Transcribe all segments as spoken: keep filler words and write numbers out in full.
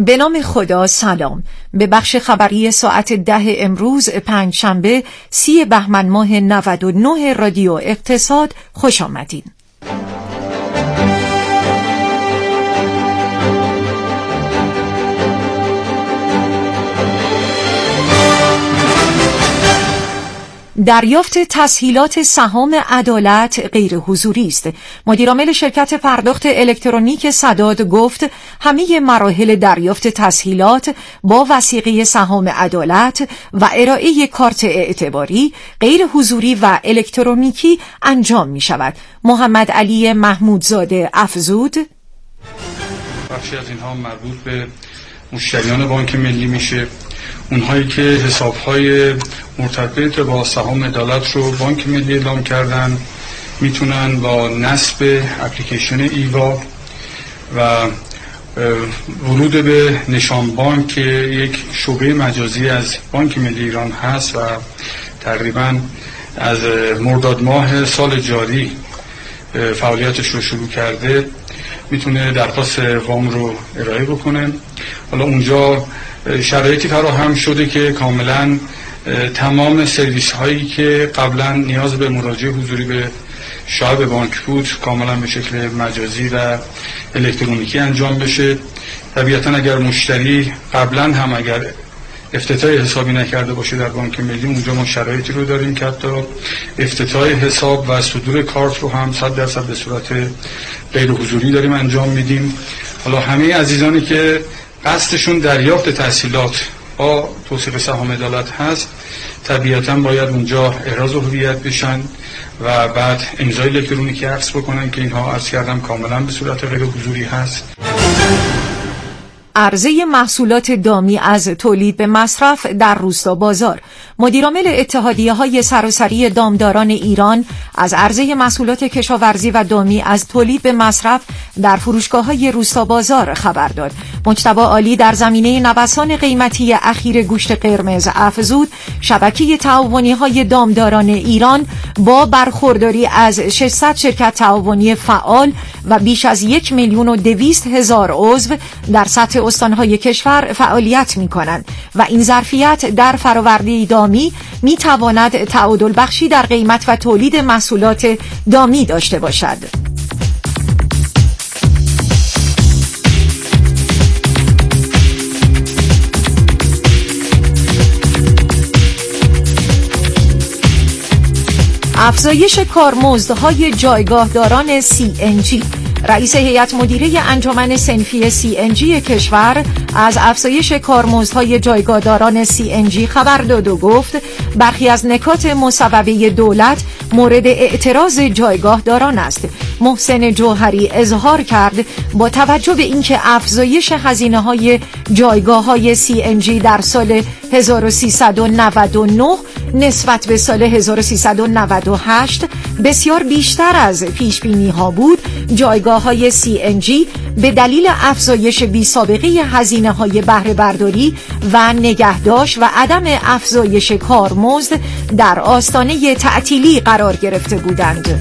به نام خدا. سلام. به بخش خبری ساعت ده امروز پنجشنبه سی بهمن ماه نود و نه رادیو اقتصاد خوش آمدین. دریافت تسهیلات سهام عدالت غیر حضوری است. مدیرعامل شرکت پرداخت الکترونیک سداد گفت همه مراحل دریافت تسهیلات با وثیقه سهام عدالت و ارائه کارت اعتباری غیر حضوری و الکترونیکی انجام می شود. محمد علی محمودزاده افزود: بخشی از اینها مربوط به مشتریان بانک ملی میشه، اونهایی که حسابهای مرتبط با سهام عدالت رو بانک ملی اعلام کردن میتونن با نصب اپلیکیشن ایوا و ورود به نشان بانک که یک شعبه مجازی از بانک ملی ایران هست و تقریبا از مرداد ماه سال جاری فعالیتش رو شروع کرده میتونه درخواست وام رو ارائه بکنه. حالا اونجا شرایطی فراهم شده که کاملا تمام سرویس هایی که قبلا نیاز به مراجعه حضوری به شعب بانک بود کاملا به شکل مجازی و الکترونیکی انجام بشه. طبیعتا اگر مشتری قبلا هم اگر افتتاح حسابی نکرده باشه در بانک ملی، اونجا ما شرایطی رو داریم که حتی افتتاح حساب و صدور کارت رو هم صد درصد به صورت غیر حضوری داریم انجام میدیم. حالا همه عزیزانی که قصدشون دریافت تسهیلات با توصیف سهام عدالت هست طبیعتا باید اونجا احراز هویت بشن و بعد امضای الکترونیکی عکس بکنن که اینها عرض کردم کاملا به صورت غیر حضوری هست. عرضه محصولات دامی از تولید به مصرف در روستا بازار. مدیرعامل اتحادیه‌های سراسری دامداران ایران از عرضه محصولات کشاورزی و دامی از تولید به مصرف در فروشگاه‌های روستا بازار خبر داد. مجتبی عالی در زمینه نوسان قیمتی اخیر گوشت قرمز افزود شبکه تعاونی‌های دامداران ایران با برخورداری از ششصد شرکت تعاونی فعال و بیش از یک میلیون و دویست هزار عضو در سطح استانهای کشور فعالیت می کنند و این ظرفیت در فراورده دامی می تواند تعادل بخشی در قیمت و تولید محصولات دامی داشته باشد. افزایش کارمزدهای جایگاهداران سی ان جی. رئیس هیئت مدیره انجمن صنفی سی ان جی کشور از افزایش کارمزدهای جایگاهداران سی ان جی خبر داد و گفت برخی از نکات مصوبه دولت مورد اعتراض جایگاهداران است. محسن جوهری اظهار کرد با توجه به اینکه افزایش هزینه‌های جایگاه‌های سی ان جی در سال هزار و سیصد و نود و نه نسبت به سال هزار و سیصد و نود و هشت بسیار بیشتر از پیش‌بینی‌ها بود، جایگاه‌های سی ان جی به دلیل افزایش بی‌سابقه هزینه‌های بهره برداری و نگهداشت و عدم افزایش کارمزد در آستانه تعطیلی قرار گرفته بودند.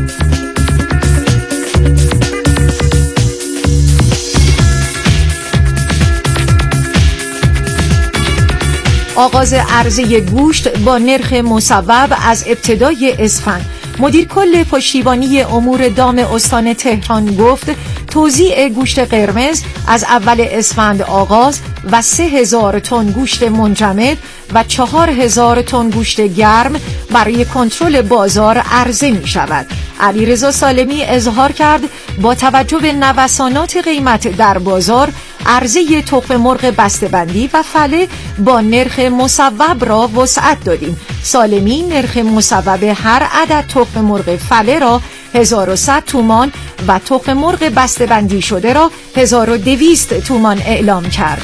آغاز عرضه گوشت با نرخ مصوب از ابتدای اسفند. مدیر کل پشتیبانی امور دام استان تهران گفت توزیع گوشت قرمز از اول اسفند آغاز و سه هزار تن گوشت منجمد و چهار هزار تن گوشت گرم برای کنترل بازار عرضه می شود. علیرضا سالمی اظهار کرد با توجه به نوسانات قیمت در بازار عرضه تخم مرغ بسته‌بندی و فله با نرخ مصوب را وسعت دادیم. سالمی نرخ مصوب هر عدد تخم مرغ فله را هزار و صد تومان و تخم مرغ بسته‌بندی شده را هزار و دویست تومان اعلام کرد.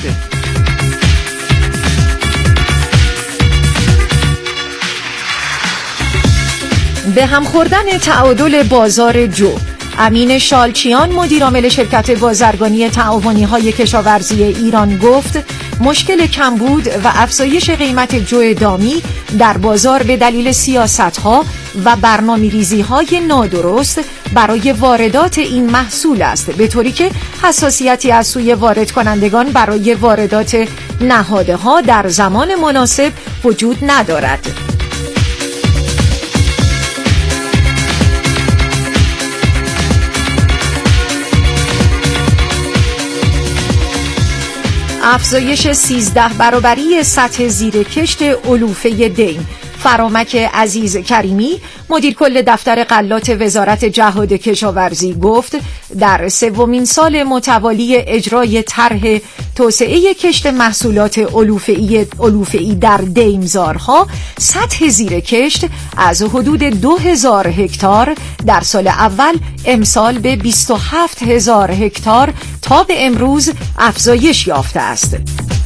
به هم خوردن تعادل بازار جو. امین شالچیان مدیرعامل شرکت بازرگانی تعاونی‌های کشاورزی ایران گفت مشکل کمبود و افزایش قیمت جو دامی در بازار به دلیل سیاست‌ها و برنامه‌ریزی‌های نادرست برای واردات این محصول است، به طوری که حساسیتی از سوی وارد کنندگان برای واردات نهادها در زمان مناسب وجود ندارد. افزایش سیزده برابری سطح زیر کشت علوفه دیم. فرامک عزیز کریمی، مدیر کل دفتر غلات وزارت جهاد کشاورزی گفت در سومین سال متوالی اجرای طرح توسعه کشت محصولات علوفه‌ای علوفه‌ای در دیمزارها، سطح زیر کشت از حدود دو هزار هکتار در سال اول امسال به بیست و هفت هزار هکتار تا به امروز افزایش یافته است.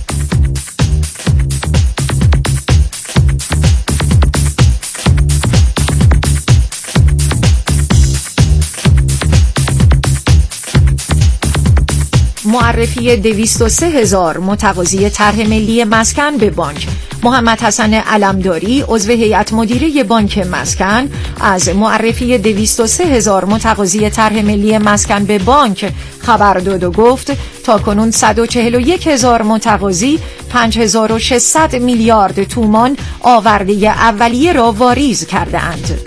معرفی دویست و سه هزار متقاضی طرح ملی مسکن به بانک. محمد حسن علمداری، عضو هیئت مدیره بانک مسکن، از معرفی دویست و سه هزار متقاضی طرح ملی مسکن به بانک خبر داد و گفت تاکنون صد و چهل و یک هزار متقاضی پنج هزار و ششصد میلیارد تومان آورده اولیه را واریز کرده اند.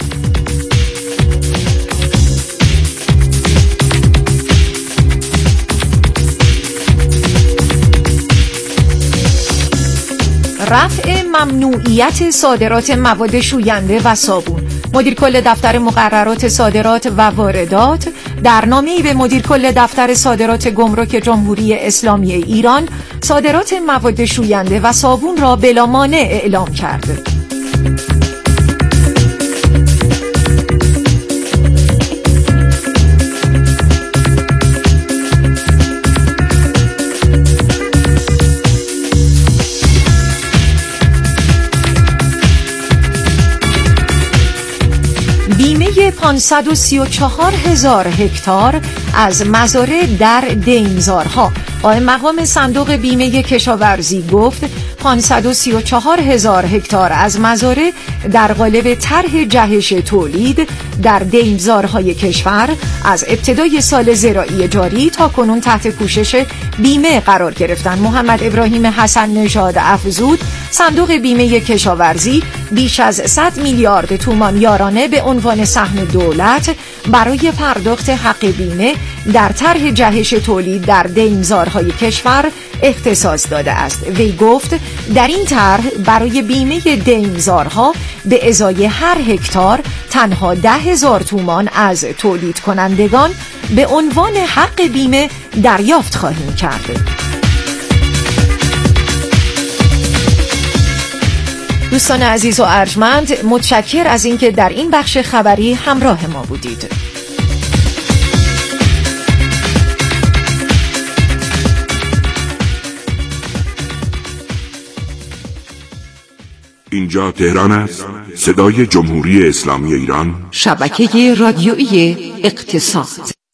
رفع ممنوعیت صادرات مواد شوینده و صابون. مدیر کل دفتر مقررات صادرات و واردات در نامه‌ای به مدیر کل دفتر صادرات گمرک جمهوری اسلامی ایران صادرات مواد شوینده و صابون را بلا مانع اعلام کرد. بیمه پانصد و سی و چهار هزار هکتار از مزارع در دیمزارها. قائم مقام صندوق بیمه کشاورزی گفت پانصد و سی و چهار هزار هکتار از مزارع در قالب طرح جهش تولید در دیمزارهای کشور از ابتدای سال زراعی جاری تا کنون تحت پوشش بیمه قرار گرفتند. محمد ابراهیم حسن نژاد افزود صندوق بیمه کشاورزی بیش از صد میلیارد تومان یارانه به عنوان سهم دولت برای پرداخت حق بیمه در طرح جهش تولید در دیمزارهای کشور اختصاص داده است. وی گفت در این طرح برای بیمه دیمزارها به ازای هر هکتار تنها ده هزار تومان از تولید کنندگان به عنوان حق بیمه دریافت خواهیم کرد. دوستان عزیز و ارجمند، متشکر از اینکه در این بخش خبری همراه ما بودید. اینجا تهران است، صدای جمهوری اسلامی ایران، شبکه رادیویی اقتصاد.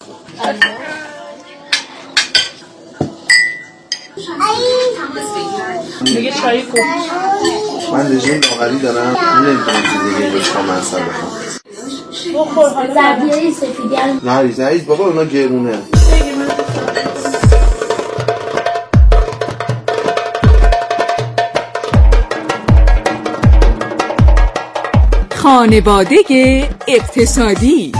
میگه چایی کو؟ من رژیم لاغری دارم، نمیتونم چیز دیگه بهش با مصرف بخورم. بخور حالا. زردیای سفیدی هم نه ریز نه ریز بابا، اونا گرونه. خانواده اقتصادی.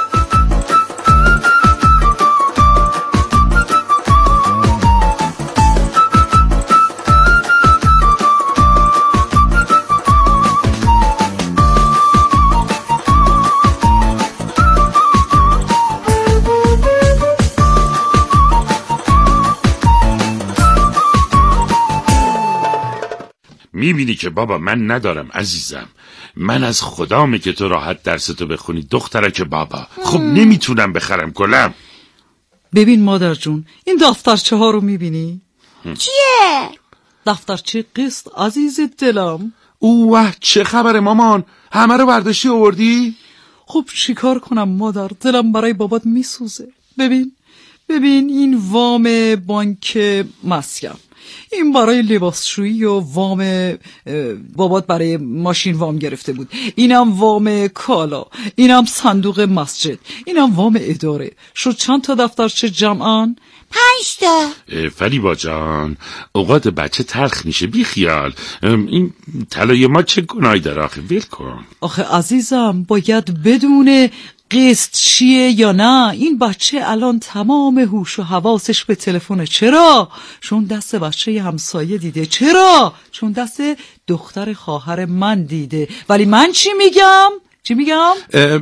میبینی که بابا من ندارم عزیزم، من از خدامه که تو راحت درستو بخونی دخترک بابا. خب نمیتونم بخرم گلم. ببین مادر جون، این دفترچه ها رو میبینی؟ چیه؟ دفترچه قسط عزیز دلم. اوه چه خبره مامان، همه رو برداشتی آوردی؟ خب چیکار کنم مادر، دلم برای بابات میسوزه. ببین ببین این وام بانک مسکن این برای لباسشویی و وام بابات برای ماشین وام گرفته بود، اینم وام کالا، اینم صندوق مسجد، اینم وام اداره. شد چند تا دفترچه جمعاً؟ پنج تا. فریبا جان، اوقات بچه تلخ میشه، بی خیال. این طلای ما چه گناهی داره آخه؟ ول کن. آخه عزیزم باید بدونه قسط چیه یا نه. این بچه الان تمام هوش و حواسش به تلفنه. چرا؟ چون دست بچه همسایه دیده. چرا؟ چون دست دختر خواهر من دیده. ولی من چی میگم؟ چی میگم؟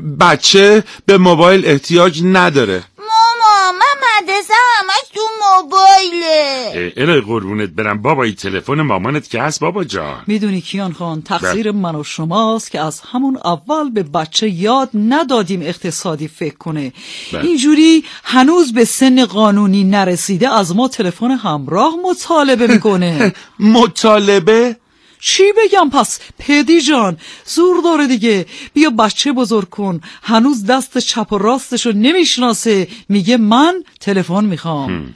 بچه به موبایل احتیاج نداره. ماما من مدرسه همش تو موبایله. الهی قربونت برم بابا، این تلفن مامانت که هست بابا جان. میدونی کیان خان، تقصیر من و شماست که از همون اول به بچه یاد ندادیم اقتصادی فکر کنه. بله. اینجوری هنوز به سن قانونی نرسیده از ما تلفن همراه مطالبه میکنه. مطالبه؟ چی بگم پس پدی جان؟ زور داره دیگه. بیا بچه بزرگ کن، هنوز دست چپ و راستشو نمیشناسه، میگه من تلفن میخوام.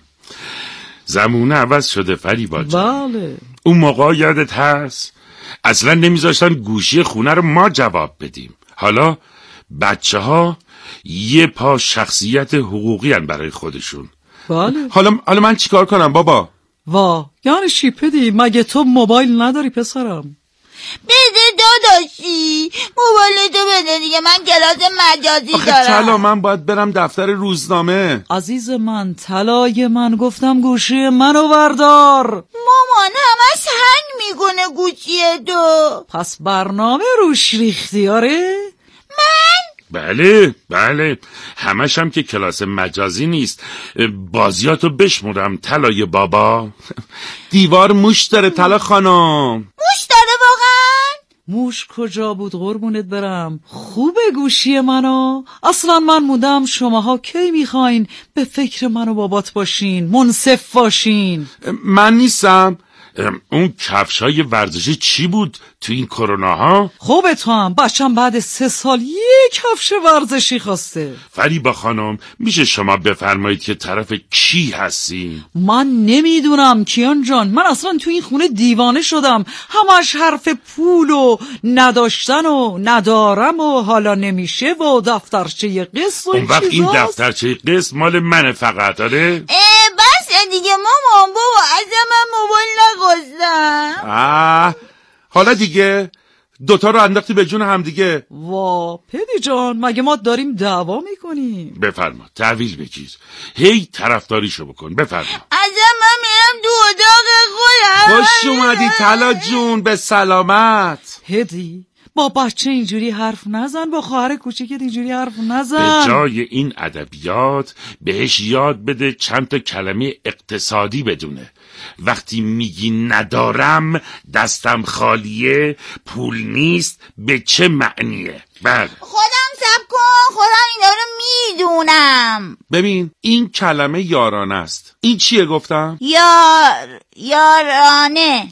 زمونه عوض شده فریبا جان. بله. اون موقع یادت هست اصلا نمیذاشتن گوشی خونه رو ما جواب بدیم. حالا بچه ها یه پا شخصیت حقوقی هن برای خودشون. بله. حالا حالا من چیکار کنم بابا؟ وا یعنی چی پدی؟ مگه تو موبایل نداری پسرم؟ بده داداشی، موبایل تو بده دیگه، من کلاس مجازی آخه دارم. طلا من باید برم دفتر روزنامه. عزیز من، طلای من، گفتم گوشی منو بردار. مامان همش هنگ میکنه گوشی تو. پس برنامه روش ریختی؟ آره؟ من؟ بله بله، همش هم که کلاس مجازی نیست. بازیاتو بشمورم طلای بابا. دیوار موش داره طلا خانم. موش داره واقعا؟ موش کجا بود قربونت برم؟ خوبه گوشی منو. اصلا من موندم شماها کی میخواین به فکر من و بابات باشین، منصف باشین. من نیستم. اون کفشای ورزشی چی بود تو این کرونا ها؟ خوبه تو هم بچم بعد سه سال یه کفش ورزشی خواسته. فریبا خانم میشه شما بفرمایید که طرف کی هستی؟ من نمیدونم کیان جان، من اصلا تو این خونه دیوانه شدم. همش حرف پول و نداشتن و ندارم و حالا نمیشه و دفترچه قسط و اون وقت این چیزاست. دفترچه قسط مال منه فقط. آره اه بس دیگه مامان، بابا از من موبایل نخواستم. آه حالا دیگه دوتا رو انداختی به جون هم دیگه. وا پدی جان، مگه ما داریم دعوا میکنیم؟ بفرما تحویل بگیر، هی طرفداریشو بکن. بفرما. از من میرم تو اتاق خودم. خوش اومدی طلا جون، به سلامت. پدی با بچه اینجوری حرف نزن، با خواهر کوچیکت اینجوری حرف نزن. به جای این ادبیات بهش یاد بده چند تا کلمه اقتصادی بدونه. وقتی میگی ندارم، دستم خالیه، پول نیست، به چه معنیه؟ بله خودم سب کن، خودم اینا رو میدونم. ببین این کلمه یارانه است. این چیه گفتم؟ یار یارانه.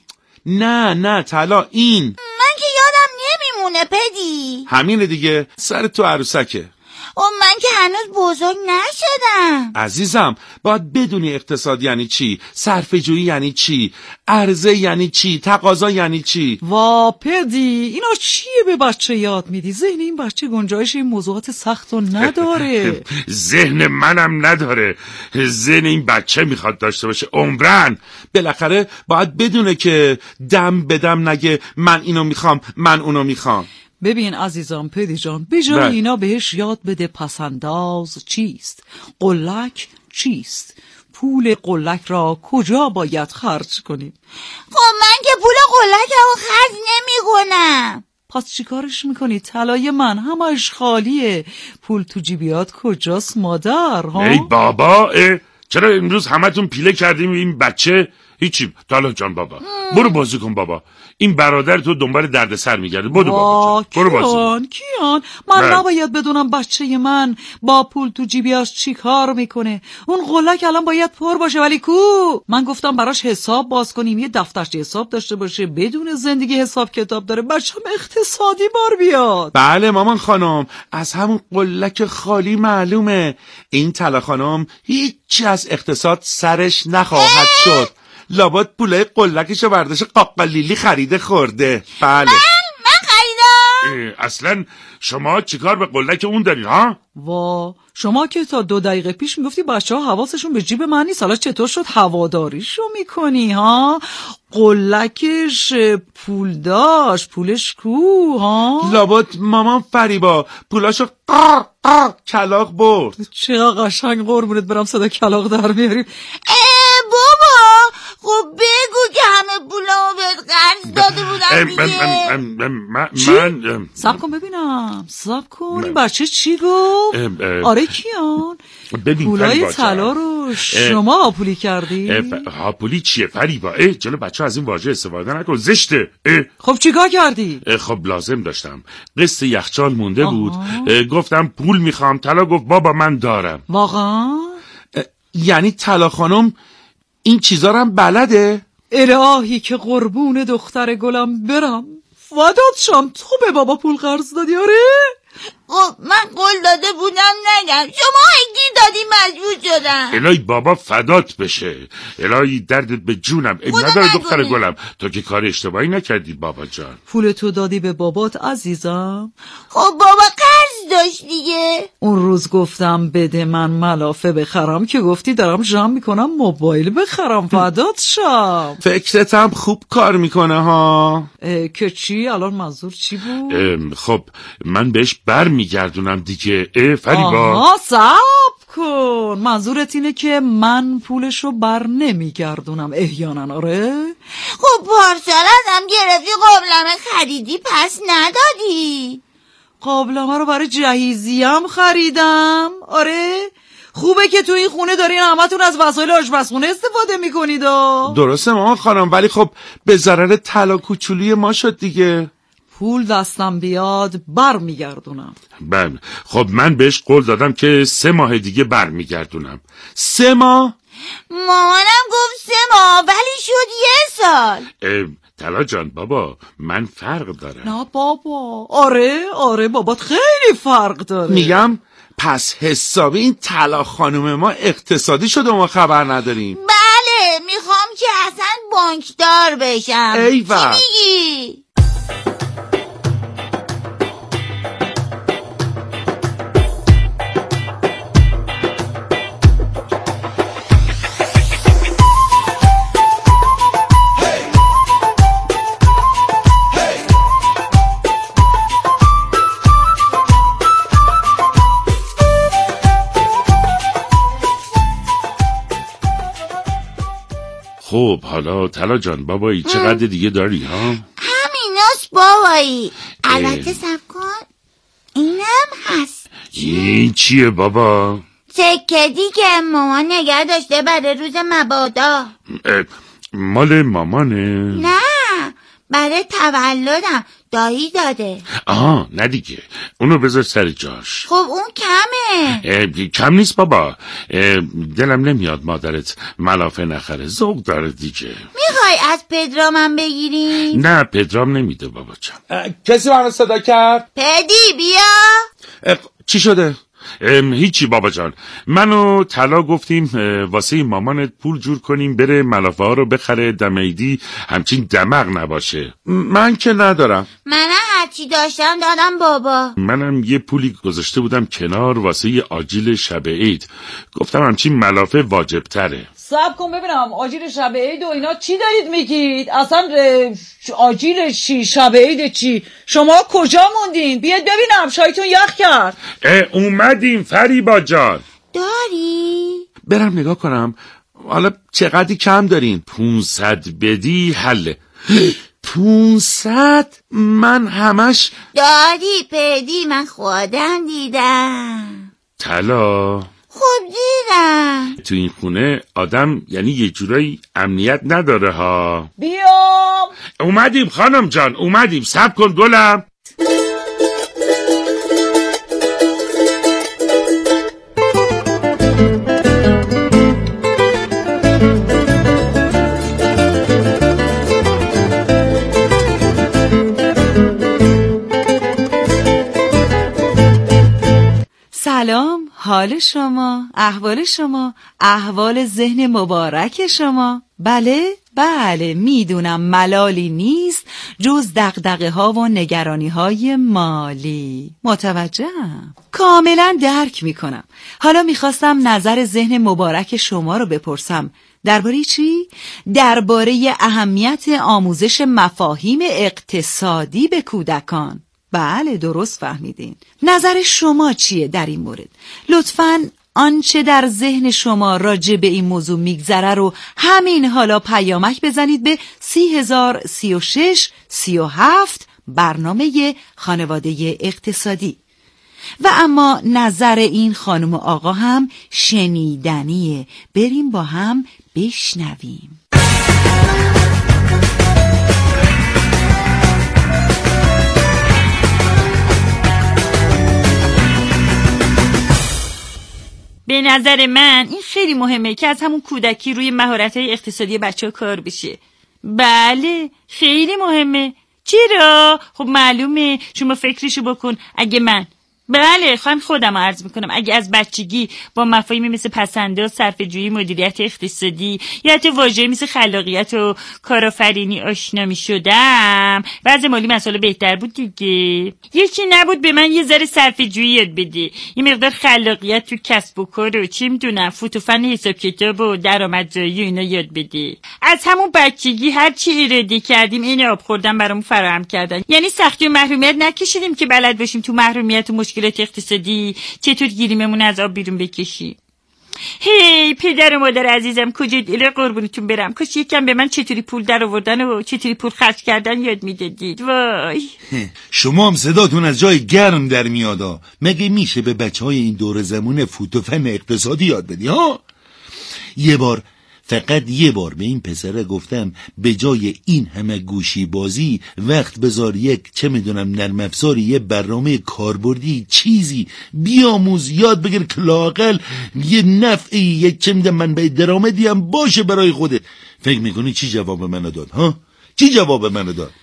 نه نه طلا، این من که یادم نمیمونه پدی. همینه دیگه، سر تو عروسکه. و من که هنوز بزرگ نشدم. عزیزم باید بدونی اقتصاد یعنی چی، صرفه‌جویی یعنی چی، عرضه یعنی چی، تقاضا یعنی چی. وا پدی اینا چیه به بچه یاد میدی؟ ذهن این بچه گنجایش این موضوعات سخت رو نداره. ذهن منم نداره، ذهن این بچه میخواد داشته باشه عمرن. بالاخره باید بدونه که دم به دم نگه من اینو میخوام من اونو میخوام. ببین عزیزم پدی جان، به جای اینا بهش یاد بده پسنداز چیست، قلک چیست، پول قلک را کجا باید خرج کنیم. خب من که پول قلک رو خرج نمی کنم. پس چی کارش میکنی؟ طلای من همش خالیه، پول تو جیبیات کجاست مادر؟ ها؟ ای بابا، اه؟ چرا امروز همتون پیله کردیم این بچه؟ هیچی طلا جان بابا ام. برو بازی کن بابا، این برادر تو دنبال درد سر میگرده. بدو بابا جان. برو بازی کن. کیان من بله. نباید بدونم بچه من با پول تو جیبیاش چی کار میکنه؟ اون قلک الان باید پر باشه، ولی کو؟ من گفتم براش حساب باز کنیم، یه دفترچه حساب داشته باشه، بدون زندگی حساب کتاب داره، بچه‌م اقتصادی بار بیاد. بله مامان خانم، از همون قلک خالی معلومه این طلا خانم هیچی از اقتصاد سرش نخواهد شد. لابد پوله قلکشو برداشت قاقالیلی خریده خورده. بله من من خریدم. اصلا شما چیکار به قلک اون دارین ها؟ وا شما که تا دو دقیقه پیش میگفتی بچه ها حواسشون به جیب من نیست، حالا چطور شد هواداریشو میکنی ها؟ قلکش پول داشت، پولش کو ها؟ لابد مامان فریبا پولاشو قار قار کلاغ برد. چقدر قشنگ قربونت برم صدا کلاغ در میاریم. اه بابا خب بگو که همه پولامو بهت قرض داده بودم دیگه. من سب کن ببینم، سب کن این بچه چی گفت؟ آره کیان؟ پولای طلا رو شما هاپولی کردی؟ هاپولی چیه فریبا؟ جلو بچه از این واژه استفاده نکن، زشته. خب چیکار کردی؟ خب لازم داشتم، قسط یخچال مونده بود، گفتم پول میخوام، طلا گفت بابا من دارم. واقعا؟ یعنی طلا خانم این چیزا رو هم بلده؟ الهی که قربون دختر گلم برم، فدات شم، تو به بابا پول قرض دادی؟ آره؟ خب من قول داده بودم نگم، شما گیر دادی مجبور شدم. الهی بابا فدات بشه، الهی دردت به جونم. نداره دختر گلم، تو که کار اشتباهی نکردی بابا جان. پول تو دادی به بابات عزیزم؟ خب بابا قرض داشت دیگه. اون روز گفتم بده من ملافه بخرم که گفتی دارم جمع میکنم موبایل بخرم. فدات شم. فکرت هم خوب کار میکنه ها. که چی؟ الان منظور چی بود؟ خب من بهش بر میگردونم دیگه. اه فریبا آها صبر کن، منظورت اینه که من پولشو بر نمیگردونم احیانا؟ آره؟ خب پارسال ازم گرفتی قابلمه خریدی پس ندادی. قابلمه رو برای جهیزیم خریدم. آره؟ خوبه که تو این خونه دارین همتون از وسایل آشپزخونه استفاده میکنید. درسته مامان خانم، ولی خب به ضرر طلا کوچولی ما شد دیگه. پول دستم بیاد بر میگردونم. بله خب من بهش قول دادم که سه ماه دیگه بر میگردونم. سه ماه؟ مامانم گفت سه ماه ولی شد یه سال. طلا جان بابا من فرق دارم. نه بابا. آره آره بابات خیلی فرق داره. میگم پس حسابی این طلا خانم ما اقتصادی شده و ما خبر نداریم. بله میخوام که اصلا بانکدار بشم. ایول. چی میگی؟ خب حالا طلا جان بابایی چقدر دیگه داری ها؟ همیناست بابایی. البته صبر کن اینم هست. این چیه بابا؟ سکدی که مامان نگه داشته برای روز مبادا. مال مامانه؟ نه برای تولدم دایی داده. آها نه دیگه اونو بذار سر جاش. خب اون کمه. کم نیست بابا، دلم نمیاد مادرت ملافه نخره، ذوق داره دیگه. میخوای از پدرامم بگیری؟ نه پدرام نمیده بابا جان. کسی منو صدا کرد؟ پدی بیا. چی شده؟ هیچی بابا جان، من و طلا گفتیم واسه مامانت پول جور کنیم بره ملافه ها رو بخره، دم عیدی همچین دماغ نباشه. من که ندارم. منم هرچی داشتم دادم بابا. منم یه پولی گذاشته بودم کنار واسه یه آجیل شب عید، گفتم همچین ملافه واجب تره. صبر کن ببینم آجیل شب عید و اینا چی دارید میگید؟ اصلا آجیل چی شب عید چی؟ شما کجا موندین؟ بیاید ببینم شایتون یخ کرد. اومدیم فریبا جان. داری؟ برم نگاه کنم. حالا چقدری کم دارین؟ پونصد بدی حله. پونصد؟ من همش داری پدی، من خودم دیدم. طلا خب دیدم. تو این خونه آدم یعنی یه جورایی امنیت نداره ها. بیام. اومدیم خانم جان اومدیم، صبر کن گلم. سلام، حال شما، احوال شما، احوال ذهن مبارک شما. بله بله میدونم ملالی نیست جز دغدغه ها و نگرانی های مالی. متوجهم، کاملا درک میکنم. حالا میخواستم نظر ذهن مبارک شما رو بپرسم. درباره چی؟ درباره اهمیت آموزش مفاهیم اقتصادی به کودکان. بله درست فهمیدین. نظر شما چیه در این مورد؟ لطفاً آنچه در ذهن شما راجع به این موضوع میگذره رو همین حالا پیامک بزنید به سی هزار سی و شش سی و هفت برنامه خانواده اقتصادی. و اما نظر این خانم و آقا هم شنیدنیه. بریم با هم بشنویم. به نظر من این خیلی مهمه که از همون کودکی روی مهارت‌های اقتصادی بچه‌ها کار بشه. بله خیلی مهمه. چرا؟ خب معلومه. شما فکرشو بکن. اگه من بله خواهم خودم عرض میکنم اگه از بچگی با مفاهیمی مثل پسنداز، صرفه‌جویی، مدیریت اقتصادی یا حتی واژه‌ای مثل خلاقیت و کارآفرینی آشنا میشدم وضع مالی مسائل بهتر بود دیگه. یکی نبود به من یه ذره صرفه‌جویی یاد بده، یه مقدار خلاقیت تو کسب و کار و چی میدونم فوت و فن حساب کتاب و درآمدزایی و اینا یاد بده. از همون بچگی هر چی اراده کردیم این آب خوردن برامون فراهم کردن. یعنی سختی و محرومیت نکشیدیم که بلد باشیم تو محرومیت و مشکلات اقتصادی چطور گیریممون از آب بیرون بکشی. هی پدر و مادر عزیزم کجا دل قربونتون برم، کاش یکم به من چطوری پول در آوردن و چطوری پول خرج کردن یاد میدادید. وای شما هم صداتون از جای گرم در میادا. مگه میشه به بچه های این دور زمونه فوت و فن اقتصادی یاد بدی ها؟ یه بار فقط یه بار به این پسره گفتم به جای این همه گوشی بازی وقت بذار یک چه میدونم نرم افزاری، یه برنامه کاربردی چیزی بیاموز یاد بگیر که لااقل یه نفعی یک چه میدونم منبع درآمدی هم باشه برای خودت. فکر میکنی چی جواب منو داد ها؟ چی جواب منو داد؟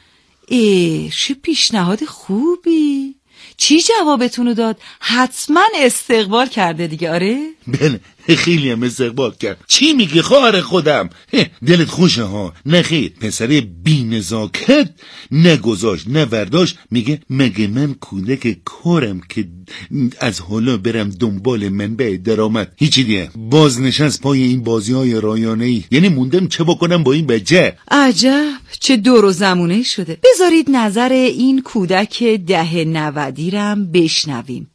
ای چه پیشنهاد خوبی. چی جوابتونو داد؟ حتما استقبال کرده دیگه. آره بله خیلی هم استقبال کرد. چی میگی خواهر خودم؟ دلت خوشه ها؟ نه خیر، پسره بی نزاکت نگذاشت نه ورداشت. میگه مگه من کودک کارم که از حالا برم دنبال منبع درآمد؟ هیچی دیگه باز نشست پای این بازی های رایانه‌ای. یعنی موندم چه بکنم با این بچه. عجب چه دور و زمونه شده. بذارید نظر این کودک ده نودی رم بشنویم.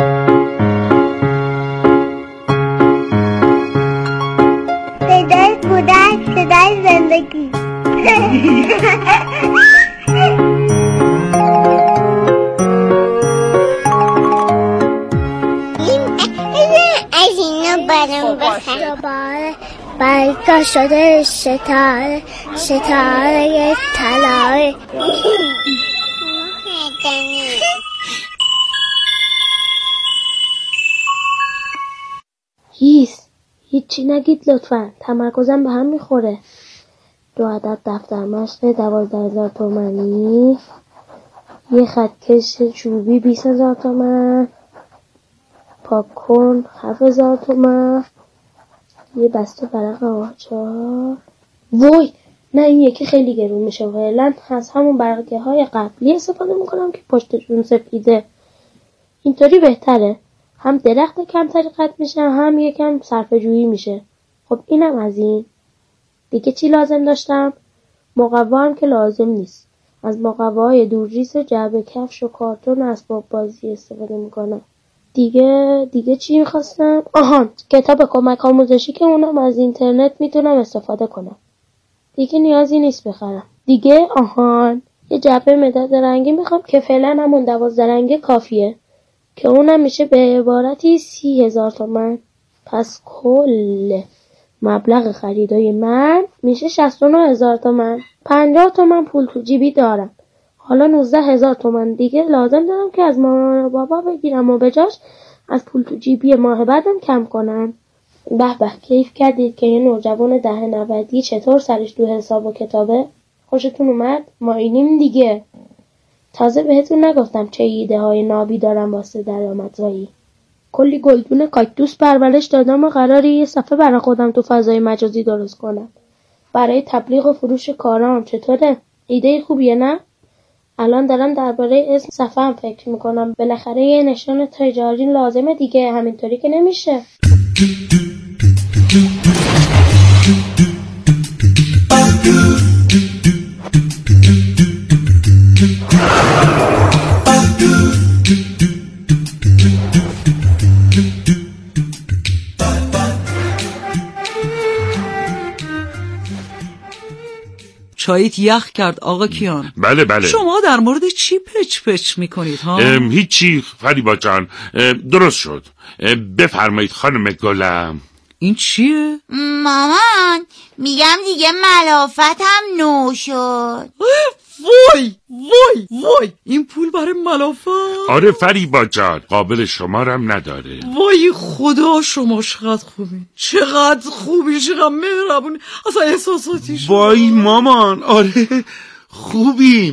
صدای کودک، صدای زندگی. از اینو برم بخیر برگاه شده ستاره ستاره طلای. هیس هیچی نگید لطفا، تمرکزم به هم میخوره. دو عدد دفتر مشق دوازده هزار تومانی، یه خطکش چوبی بیست هزار تومن، پاکن هفت هزار تومن، یه بسته ورق آچار. وای نه این یکی خیلی گرون میشه. فعلا از همون برقه های قبلی استفاده میکنم که پشتشون سفیده. اینطوری بهتره، هم درخت کمتری قطع میشه هم یکم صرفه جویی میشه. خب اینم از این. دیگه چی لازم داشتم؟ مقوا هم که لازم نیست. از مقواهای دورریز جعبه کفش و کارتون اسباب بازی استفاده میکنم. دیگه دیگه چی میخواستم؟ آهان کتاب کمک آموزشی که اونم از اینترنت میتونم استفاده کنم. دیگه نیازی نیست بخرم. دیگه آهان یه جعبه مداد رنگی میخوام که فعلا همون دوازده رنگی کافیه که اونم میشه به عبارتی سی هزار تومن. پس کل مبلغ خریدای من میشه شصت و نه هزار تومن. پنجاه تومن پول تو جیبی دارم. حالا نوزده هزار تومن دیگه لازم دارم که از مامان و بابا بگیرم و بجاش از پول تو جیبی ماه بعدم کم کنم. به به کیف کردید که یه نوجوان ده نودی چطور سرش دو حساب و کتابه؟ خوشتون اومد؟ ما اینیم دیگه. تازه بهتون نگفتم چه ایده های نابی دارم واسه درآمدزایی. کلی گلدون کاکتوس پرورش دادم و قراره یه صفحه برای خودم تو فضای مجازی درست کنم. برای تبلیغ و فروش کارام. چطوره؟ ایده خوبیه نه؟ الان دارم درباره اسم صفحه‌ام فکر میکنم. بالاخره یه نشان تجاری لازمه دیگه، همینطوری که نمیشه. چاییت یخ کرد آقا کیان. بله بله. شما در مورد چی پچ پچ میکنید ها؟ هیچی فریبا جان، درست شد. بفرمایید خانم گلم. این چیه؟ مامان میگم دیگه ملافتم نو شد. وای وای وای، این پول برای ملافت؟ آره فریبا جان، قابل شمارم نداره. وای خدا، شما چقدر خوبی، چقدر خوبی، چقدر مهربونی، اصلا احساساتی شد. وای مامان، آره خوبی.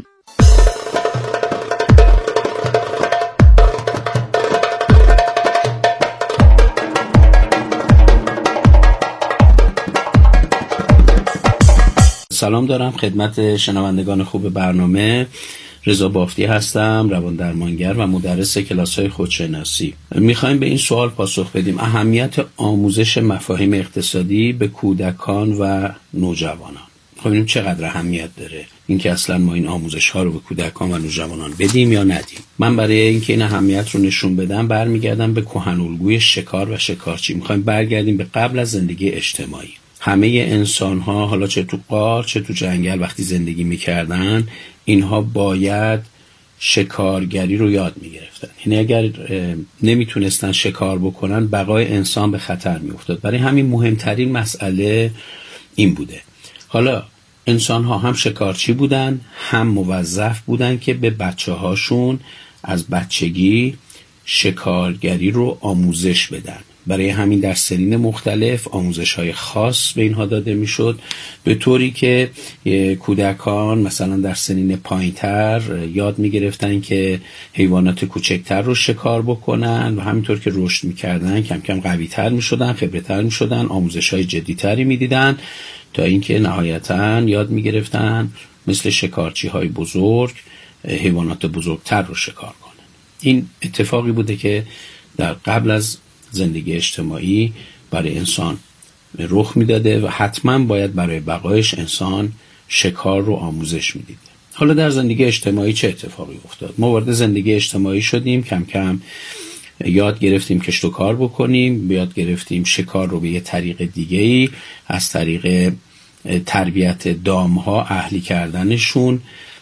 سلام دارم خدمت شنوندگان خوب برنامه. رضا بافتی هستم، روان درمانگر و مدرس کلاس‌های خودشناسی. میخوایم به این سوال پاسخ بدیم: اهمیت آموزش مفاهیم اقتصادی به کودکان و نوجوانان. خب ببینیم چقدر اهمیت داره اینکه اصلا ما این آموزش ها رو به کودکان و نوجوانان بدیم یا ندیم. من برای اینکه این اهمیت رو نشون بدم برمیگردم به کهن الگوی شکار و شکارچی. میخوایم برگردیم به قبل از زندگی اجتماعی. همه انسان ها، حالا چه تو غار چه تو جنگل، وقتی زندگی میکردن اینها باید شکارگری رو یاد میگرفتن. یعنی اگر نمیتونستن شکار بکنن بقای انسان به خطر میافتاد. برای همین مهمترین مسئله این بوده. حالا انسان ها هم شکارچی بودن، هم موظف بودن که به بچه هاشون از بچگی شکارگری رو آموزش بدن. برای همین در سنین مختلف آموزش‌های خاص به اینها داده میشد، به طوری که کودکان مثلا در سنین پایین‌تر یاد می‌گرفتن که حیوانات کوچکتر رو شکار بکنن و همینطور که رشد می‌کردن کم کم قوی‌تر می‌شدن، خبره‌تر می‌شدن، آموزش‌های جدی‌تری می‌دیدن تا اینکه نهایتاً یاد می‌گرفتن مثل شکارچی‌های بزرگ حیوانات بزرگتر رو شکار کنن. این اتفاقی بوده که در قبل از زندگی اجتماعی برای انسان رخ میداده و حتما باید برای بقایش انسان شکار رو آموزش میدید. حالا در زندگی اجتماعی چه اتفاقی افتاد؟ ما وارد زندگی اجتماعی شدیم، کم کم یاد گرفتیم کشت و کار بکنیم، یاد گرفتیم شکار رو به یه طریق دیگه‌ای از طریق تربیت دامها، اهلی کردنشون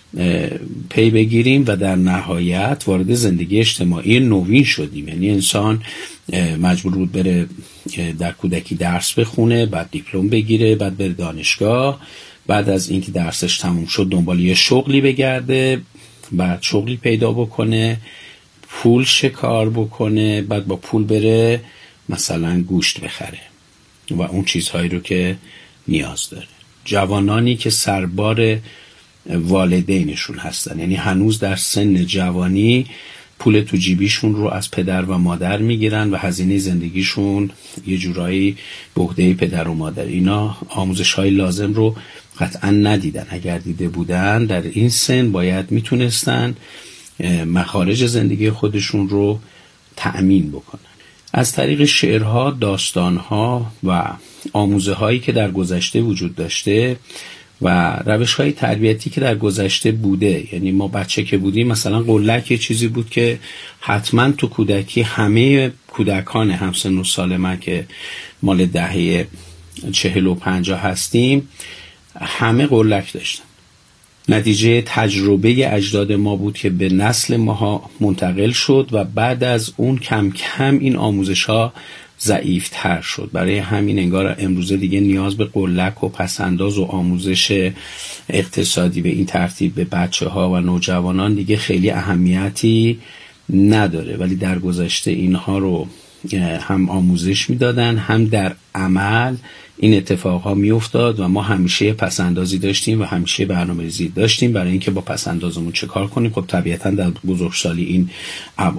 پی بگیریم و در نهایت وارد زندگی اجتماعی نوین شدیم. یعنی انسان مجبور بود بره در کودکی درس بخونه، بعد دیپلم بگیره، بعد بره دانشگاه، بعد از اینکه درسش تموم شد دنبال یه شغلی بگرده، بعد شغلی پیدا بکنه، پول شکار بکنه، بعد با پول بره مثلا گوشت بخره و اون چیزهایی رو که نیاز داره. جوانانی که سربار والدینشون هستن، یعنی هنوز در سن جوانی پول تو جیبیشون رو از پدر و مادر میگیرن و هزینه زندگیشون یه جورایی به عهده پدر و مادر. اینا آموزش های لازم رو قطعا ندیدن. اگر دیده بودن در این سن باید میتونستن مخارج زندگی خودشون رو تأمین بکنن. از طریق شعرها، داستانها و آموزه هایی که در گذشته وجود داشته و روش های تربیتی که در گذشته بوده، یعنی ما بچه که بودیم مثلا قلک یه چیزی بود که حتما تو کودکی همه کودکان همسن و سال من که مال دهه چهل و پنجاه هستیم همه قلک داشتن. نتیجه تجربه اجداد ما بود که به نسل ما منتقل شد و بعد از اون کم کم این آموزش ها ضعیف‌تر شد. برای همین انگار امروزه دیگه نیاز به قلک و پسنداز و آموزش اقتصادی به این ترتیب به بچه ها و نوجوانان دیگه خیلی اهمیتی نداره، ولی در گذشته اینها رو هم آموزش میدادن هم در عمل این اتفاقها میافتاد و ما همیشه پسندازی داشتیم و همیشه برنامه‌ریزی داشتیم برای اینکه با پسندازمون چه کار کنیم. خب طبیعتا در بزرگسالی این